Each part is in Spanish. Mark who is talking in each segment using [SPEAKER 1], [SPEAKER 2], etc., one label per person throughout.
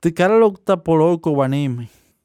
[SPEAKER 1] Tikaralokta poloko waneme.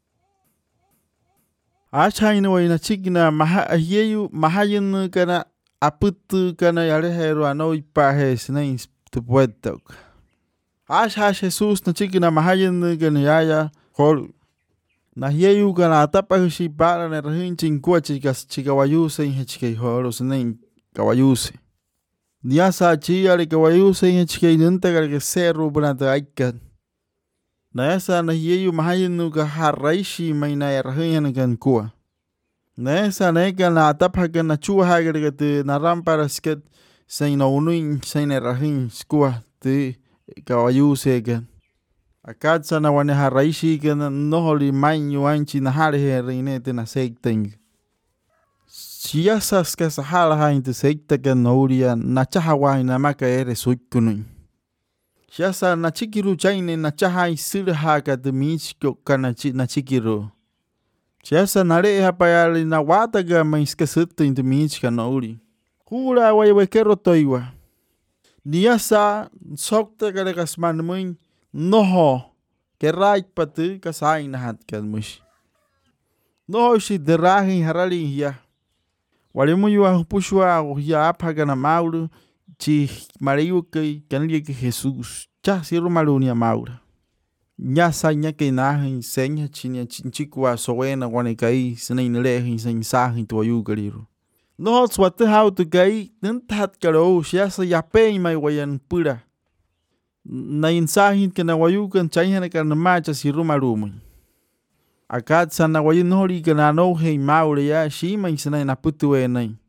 [SPEAKER 1] Achaina waina chikina mahayeyu mahayen kana aputu kana yarehero anoi pahes nains tu puetok. Asha Jesus na chikina mahayen kana yaya hol. Nahiyeyu kana atapahushi para na rahin chinkua chikawayuse inhechike horos nain kawayuse. Niasa chiyari kawayuse inhechike nunta que cerro banata aikan. Naesa nahiyeyu mahayen ka haraishi maina rahin kan kua. Naesa neka na atapaka na chua hagarigate na rampara sket sain na unuin sain rahin skua te kawayuse kan. Akatsa na wane haraishi kan noholi mainyo anchi na hare reinete na sekteng. Siyasas ka sahala hain te sekta kan nouria na chahawa na maka ere suikunin. Siyasa na chikiru chaine na chahai sirha ka te michko kana na chikiru. Siyasa nare hapayali na wataga maiska sutta in te michka nouri. Hula wayawekero toiwa. Niyasa sokta ka regasman muin noho ke raik patu ka sain na hat kan mush. Noho si derahin harali hiya. Walimu yuwa hupushwa hiya apaga na maulu chi mariu ke kanili ke Jesus. Cha siru malunia maura. Nyasa nyake nahin senya chinya chinchikwa sowena wane kai sinain lehin sen sahin to ayugaliru. No swate how to kai nintat karo siasa yape mai wayan pura. Na insahin ke na wayukan chayana ka na macha siru malumu. Akat sana wayin hori ka na no hei maura ya shima sinain aputu nai.